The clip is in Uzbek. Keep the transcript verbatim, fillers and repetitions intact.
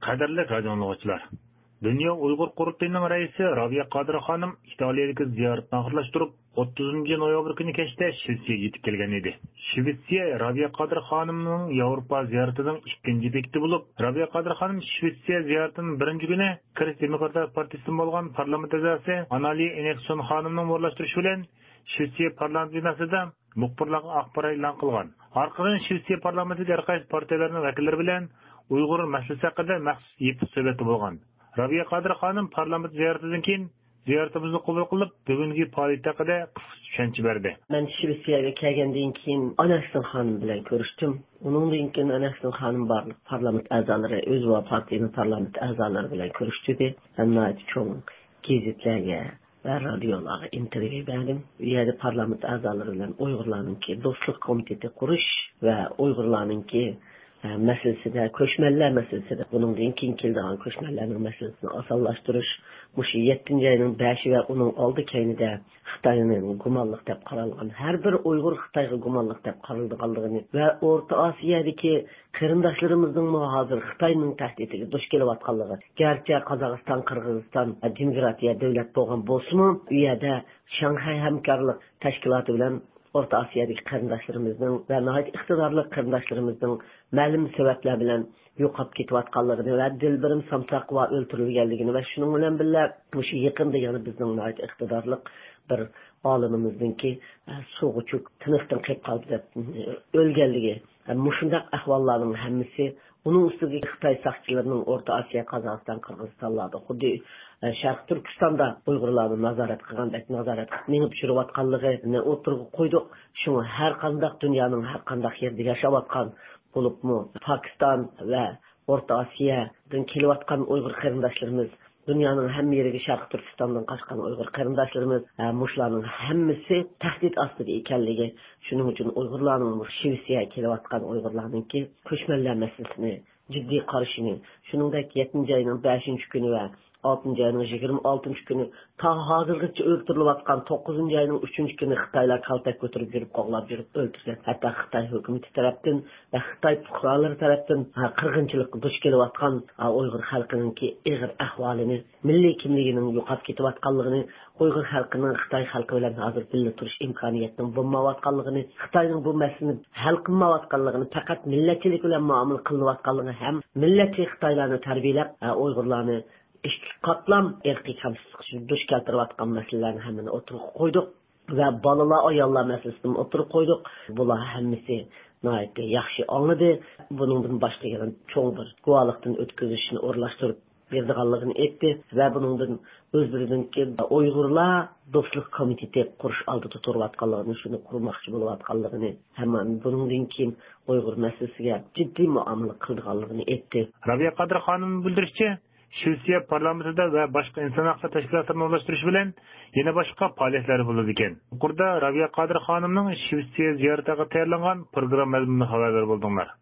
Qadrli radio anglag'uchilar, Dünya Uyg'ur qurultayining raisi Rabiya Qodir xonim Italiyadagi ziyoratini oxirlashtirib, o'ttizinchi noyabr kuni kechda Shvetsiyaga yetib kelgan edi. Shvetsiya Rabiya Qodir xonimning Yevropa ziyoratining ikkinchi bekiti bo'lib, Rabiya Qodir xonim Shvetsiya ziyaratining birinchi kuni Kirist Demokratlar partiyasidan bo'lgan parlament a'zosi Anali Enekson xonimning o'rlashtirishi bilan Shvetsiya parlamenti binosida muxbirlarga axborot e'lon qilgan. Orqadan Shvetsiya parlamentida har qaysi partiyalarning vakillari bilan Uyg'ur masalasi haqida maxsus yetib suhbati bo'lgan. Rabiya Qodir xonim parlament ziyoratidan keyin ziyoratimizni qabul qilib, bugungi faoliyat haqida qisqa tushuncha berdi. Men Shvetsiyaga kelgandan keyin Anakson xonim bilan ko'rishdim. Uningdan keyin Anakson xonim barliq parlament a'zolari, o'z va partiyaning parlament a'zolari bilan ko'rishdi. Hamma cho'ng gazetlarga va radiolarga intervyu berdim. Bu yerda parlament a'zolari bilan Uyg'urlarningki do'stlik komiteti qurish va Uyg'urlarningki masalasida, ko'chmanlar masalasida, buningdan keyin keladigan ko'chmanlarning masalasini osonlashtirish, mush yettinchi ayning beshi va uning oldi keyinida Xitoyning gumonliq deb qaralgan har bir Uyg'ur Xitoyga gumonliq deb qaralganligini va O'rta Osiyodagi qarindoshlarimizning hozir Xitoyning tahdidiga duch kelayotganligi, garchi Qozog'iston, Qirg'iziston demokratiya davlat bo'lgan bo'lsa-mu, u yerda Shanxay hamkorlik tashkiloti bilan O'rta Osiyodagi qarindoshlarimizning va nihoyat iqtidorli qarindoshlarimizning ma'lum sabablar bilan yo'qolib ketayotganligini va Dilbirim Samsaqova o'ldirilganligini va shuning bilan birga o'sha yaqinda yana bizning nihoyat iqtidorli bir olimimizningki suvga cho'k tiniqdan qilib qoldi deb o'lganligi. Mushundaq ahvollarning hammasi uning ustiga Xitoy saqchilarining O'rta Osiyo, Qozog'iston, Qirg'izistonlarda xuddi Sharq Turkistonda Uyg'urlarni nazorat qilgandek nazorat qilib yurayotganligini o'tirg'i qo'ydik. Shuni har qanday dunyoning har qanday yerida yashayotgan bo'libmi Pokiston va O'rta Osiyodan kelayotgan Uyg'ur qarindoshlarimiz, dunyoning hamma yeriga Sharq Turkistondan qochgan Uyg'ur qarindoshlarimiz, mushlarning hammasi tahdid ostida ekanligi, shuning uchun Uyg'urlarning Shvetsiyaga kelayotgan Uyg'urlarningki ko'chmanlar masalasini jiddiy qarashini, shuningdek yettinchi ayning beshinchi kuni va oltinchi ayning yigirma oltinchi kuni ta hozirgacha o'ltirilayotgan to'qqizinchi ayning uchinchi kuni Xitoylar kaltak ko'tarib yurib, qo'g'lab yurib o'ldirgan. Hatto Xitoy hukumati tarafdan va Xitoy fuqarolari tarafdan qirg'inchilikka duch kelayotgan Uyg'ur xalqiningki ig'ir ahvolini, milliy kimligining yo'qolib ketayotganligini, Uyg'ur xalqining Xitoy xalqi bilan hozir birga turish imkoniyatining bo'lmayotganligini, Xitoyning bu masalani hal qilmayotganligini, faqat millatchilik bilan muomala qilayotganligini ham millatchi Xitoylarni tarbiyalab Uyg'urlarni ikki qatlam irqiy kamsizlikka duch keltirayotgan masalalarni hammani o'tirib qo'ydik va bolalar, ayollar masalasini o'tirib qo'ydik. Bular hammasi nihoyat yaxshi angladi. Buningdan boshqa yana cho'ng bir guvohlikdan o'tkazishni o'rlashtirib berdiganligini aytdi va buningdan o'zlarininki Uyg'urlar do'stlik komiteti qurish oldida turayotganligini, shuni qurmoqchi bo'layotganligini, hamma buningdan keyin Uyg'ur masalasiga jiddiy muomala qilganligini aytdi. Rabiya Qodir xonim bildirishicha, Shvetsiya parlamentida va boshqa inson huquqlari tashkilotlarini o'rlashtirish bilan yana boshqa faoliyatlar bo'ladi ekan. Burada Rabiya Qodir xonimning Shvetsiya ziyoratiga tayyorlangan programma mazmunini xabar bo'ldinglar.